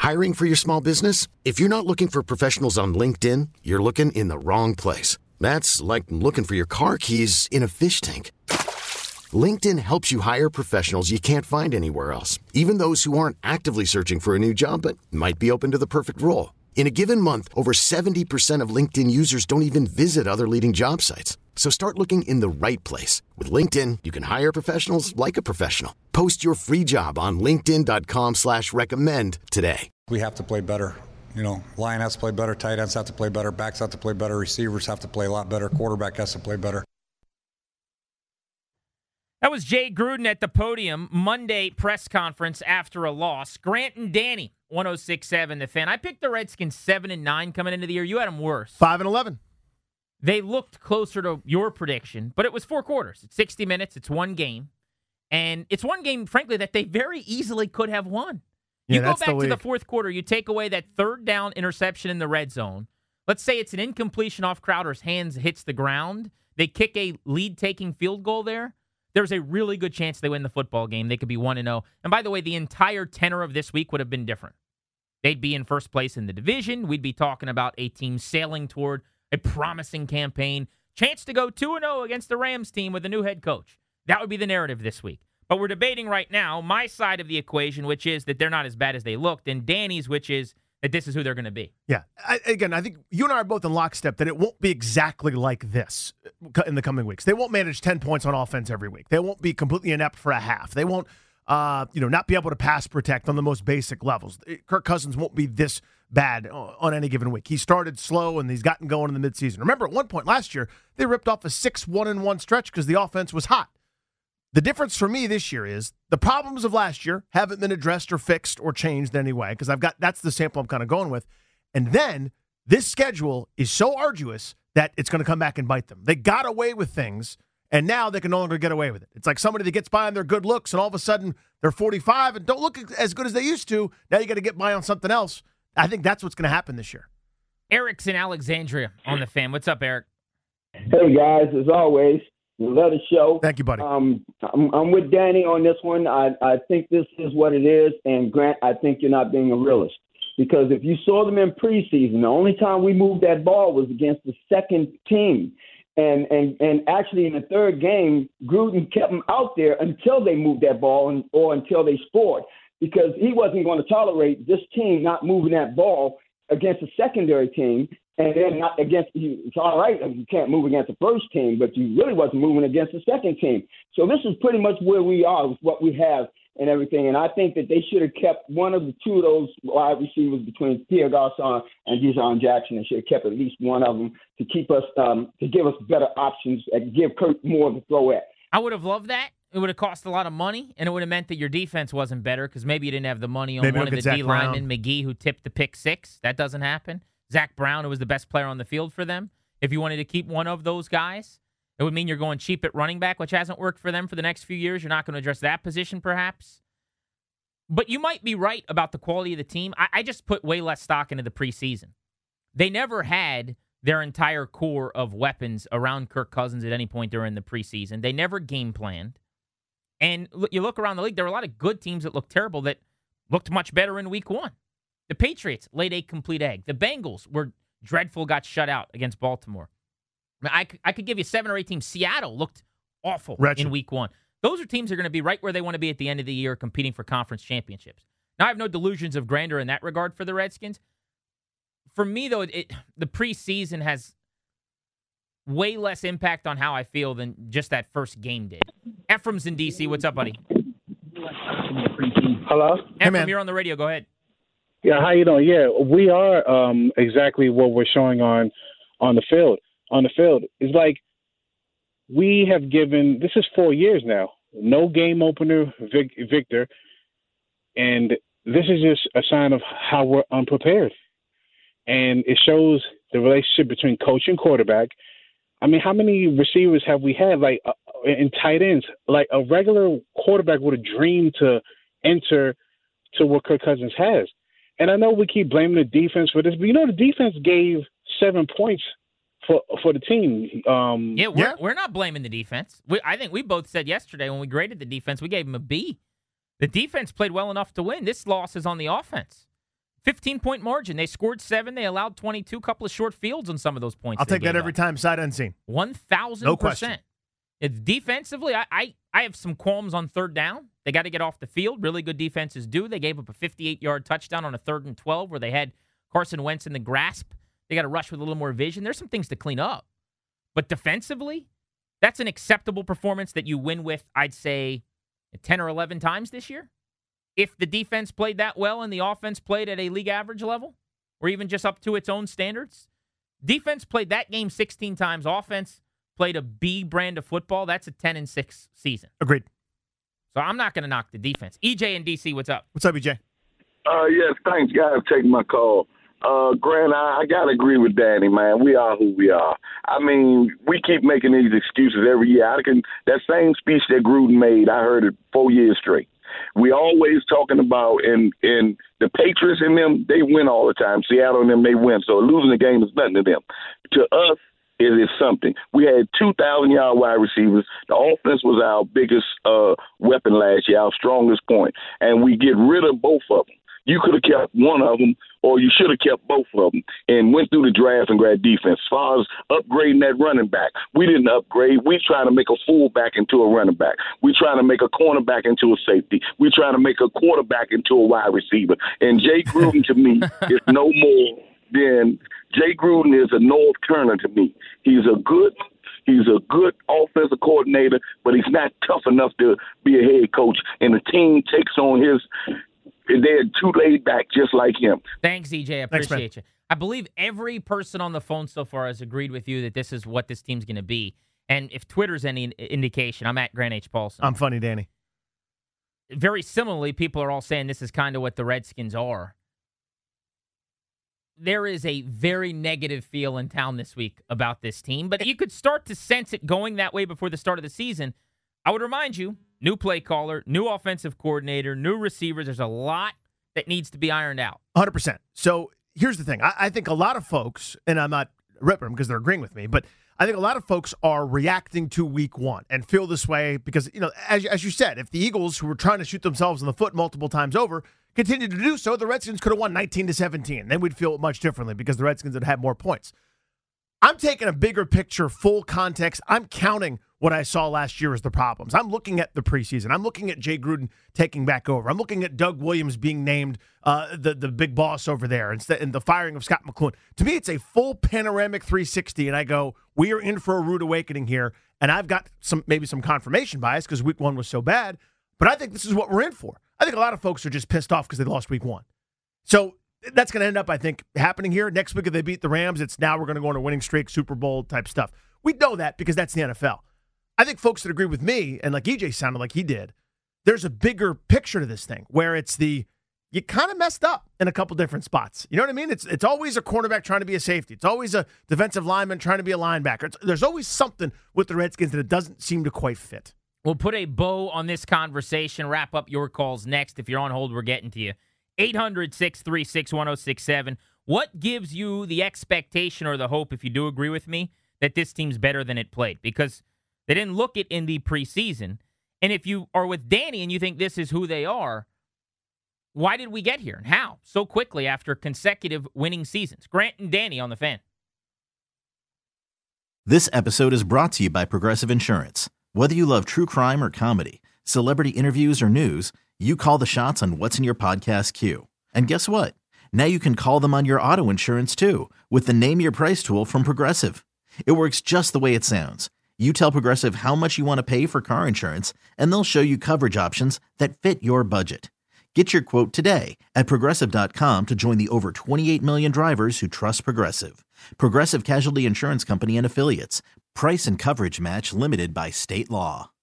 Hiring for your small business? If you're not looking for professionals on LinkedIn, you're looking in the wrong place. That's like looking for your car keys in a fish tank. LinkedIn helps you hire professionals you can't find anywhere else, even those who aren't actively searching for a new job but might be open to the perfect role. In a given month, over 70% of LinkedIn users don't even visit other leading job sites. So start looking in the right place. With LinkedIn, you can hire professionals like a professional. Post your free job on linkedin.com/recommend today. We have to play better. You know, line has to play better, tight ends have to play better, backs have to play better, receivers have to play a lot better, quarterback has to play better. That was Jay Gruden at the podium, Monday press conference after a loss. Grant and Danny, 106.7 The Fan. I picked the Redskins 7-9 coming into the year. You had them worse. 5-11. They looked closer to your prediction, but it was 4 quarters. It's 60 minutes. It's one game. And it's one game, frankly, that they very easily could have won. You go back to the fourth quarter, you take away that third down interception in the red zone. Let's say it's an incompletion off Crowder's hands, hits the ground. They kick a lead-taking field goal there. There's a really good chance they win the football game. They could be 1-0. And by the way, the entire tenor of this week would have been different. They'd be in first place in the division. We'd be talking about a team sailing toward a promising campaign. Chance to go 2-0 against the Rams team with a new head coach. That would be the narrative this week. But we're debating right now my side of the equation, which is that they're not as bad as they looked, and Danny's, which is that this is who they're going to be. Yeah. I think you and I are both in lockstep that it won't be exactly like this in the coming weeks. They won't manage 10 points on offense every week. They won't be completely inept for a half. They won't, not be able to pass protect on the most basic levels. Kirk Cousins won't be this bad on any given week. He started slow, and he's gotten going in the midseason. Remember, at one point last year, they ripped off a 6-1-1 stretch because the offense was hot. The difference for me this year is the problems of last year haven't been addressed or fixed or changed in any way because that's the sample I'm kind of going with. And then this schedule is so arduous that it's going to come back and bite them. They got away with things, and now they can no longer get away with it. It's like somebody that gets by on their good looks, and all of a sudden they're 45 and don't look as good as they used to. Now you got to get by on something else. I think that's what's going to happen this year. Eric's in Alexandria on the Fan. What's up, Eric? Hey, guys, as always. Love the show. Thank you, buddy. I'm with Danny on this one. I think this is what it is. And, Grant, I think you're not being a realist. Because if you saw them in preseason, the only time we moved that ball was against the second team. And actually in the third game, Gruden kept them out there until they moved that ball or until they scored. Because he wasn't going to tolerate this team not moving that ball against a secondary team. And then not against you. It's all right if you can't move against the first team, but you really wasn't moving against the second team. So this is pretty much where we are with what we have and everything. And I think that they should have kept one of the two of those wide receivers between Pierre Garçon and Deshaun Jackson. They should have kept at least one of them to keep us, to give us better options and give Kirk more to throw at. I would have loved that. It would have cost a lot of money, and it would have meant that your defense wasn't better because maybe you didn't have the money on one of the D linemen, McGee, who tipped the pick six. That doesn't happen. Zach Brown, who was the best player on the field for them. If you wanted to keep one of those guys, it would mean you're going cheap at running back, which hasn't worked for them for the next few years. You're not going to address that position, perhaps. But you might be right about the quality of the team. I just put way less stock into the preseason. They never had their entire core of weapons around Kirk Cousins at any point during the preseason. They never game planned. And you look around the league, there were a lot of good teams that looked terrible that looked much better in week one. The Patriots laid a complete egg. The Bengals were dreadful, got shut out against Baltimore. I could give you 7 or 8 teams. Seattle looked awful in week one. Those are teams that are going to be right where they want to be at the end of the year competing for conference championships. Now, I have no delusions of grandeur in that regard for the Redskins. For me, though, the preseason has way less impact on how I feel than just that first game did. Ephraim's in D.C. What's up, buddy? Hello? Ephraim, you're on the radio. Go ahead. Yeah, how you doing? Yeah, we are exactly what we're showing on the field. On the field, it's like we have given. This is 4 years now. No game opener, Victor, and this is just a sign of how we're unprepared. And it shows the relationship between coach and quarterback. I mean, how many receivers have we had, like in tight ends? Like a regular quarterback would have dreamed to enter to what Kirk Cousins has. And I know we keep blaming the defense for this, but the defense gave 7 points for the team. We're not blaming the defense. I think we both said yesterday when we graded the defense, we gave them a B. The defense played well enough to win. This loss is on the offense. 15-point margin. They scored 7. They allowed 22. Couple of short fields on some of those points. I'll take that every time, sight unseen. 1,000%. No question. It's defensively, I have some qualms on third down. They got to get off the field. Really good defenses do. They gave up a 58-yard touchdown on a 3rd and 12 where they had Carson Wentz in the grasp. They got to rush with a little more vision. There's some things to clean up. But defensively, that's an acceptable performance that you win with, I'd say, 10 or 11 times this year. If the defense played that well and the offense played at a league average level, or even just up to its own standards. Defense played that game 16 times. Offense played a B brand of football. That's a 10-6 season. Agreed. So I'm not going to knock the defense. EJ in D.C., what's up? What's up, EJ? Yes, thanks, guys, for taking my call. Grant, I got to agree with Danny, man. We are who we are. I mean, we keep making these excuses every year. That same speech that Gruden made, I heard it 4 years straight. We always talking about, in the Patriots and them, they win all the time. Seattle and them, they win. So losing the game is nothing to them. To us, it is something. We had 2,000-yard wide receivers. The offense was our biggest weapon last year, our strongest point. And we get rid of both of them. You could have kept one of them, or you should have kept both of them and went through the draft and grabbed defense. As far as upgrading that running back, we didn't upgrade. We trying to make a fullback into a running back. We trying to make a cornerback into a safety. We trying to make a quarterback into a wide receiver. And Jay Gruden, to me, is no more than Jay Gruden is a North Turner to me. He's a good offensive coordinator, but he's not tough enough to be a head coach. And the team takes on his – they're too laid back, just like him. Thanks, EJ. I appreciate you. I believe every person on the phone so far has agreed with you that this is what this team's going to be. And if Twitter's any indication, I'm at Grant H. Paulson. I'm funny, Danny. Very similarly, people are all saying this is kind of what the Redskins are. There is a very negative feel in town this week about this team, but you could start to sense it going that way before the start of the season. I would remind you, new play caller, new offensive coordinator, new receivers. There's a lot that needs to be ironed out. 100%. So here's the thing. I think a lot of folks, and I'm not ripping them because they're agreeing with me, but I think a lot of folks are reacting to week one and feel this way because, as you said, if the Eagles, who were trying to shoot themselves in the foot multiple times over, continued to do so, the Redskins could have won 19-17. Then we'd feel much differently because the Redskins would have more points. I'm taking a bigger picture, full context. I'm counting what I saw last year as the problems. I'm looking at the preseason. I'm looking at Jay Gruden taking back over. I'm looking at Doug Williams being named the big boss over there and the firing of Scott McCloughan. To me, it's a full panoramic 360, and I go, we are in for a rude awakening here, and I've got maybe some confirmation bias because week one was so bad, but I think this is what we're in for. I think a lot of folks are just pissed off because they lost week one. So that's going to end up, I think, happening here. Next week, if they beat the Rams, it's now we're going to go on a winning streak, Super Bowl type stuff. We know that because that's the NFL. I think folks that agree with me, and like EJ sounded like he did, there's a bigger picture to this thing where it's you kind of messed up in a couple different spots. You know what I mean? It's always a cornerback trying to be a safety. It's always a defensive lineman trying to be a linebacker. There's always something with the Redskins that it doesn't seem to quite fit. We'll put a bow on this conversation, wrap up your calls next. If you're on hold, we're getting to you. 800-636-1067. What gives you the expectation or the hope, if you do agree with me, that this team's better than it played? Because they didn't look it in the preseason. And if you are with Danny and you think this is who they are, why did we get here and how so quickly after consecutive winning seasons? Grant and Danny on the Fan. This episode is brought to you by Progressive Insurance. Whether you love true crime or comedy, celebrity interviews or news, you call the shots on what's in your podcast queue. And guess what? Now you can call them on your auto insurance too with the Name Your Price tool from Progressive. It works just the way it sounds. You tell Progressive how much you want to pay for car insurance, and they'll show you coverage options that fit your budget. Get your quote today at Progressive.com to join the over 28 million drivers who trust Progressive. Progressive Casualty Insurance Company and Affiliates. Price and coverage match limited by state law.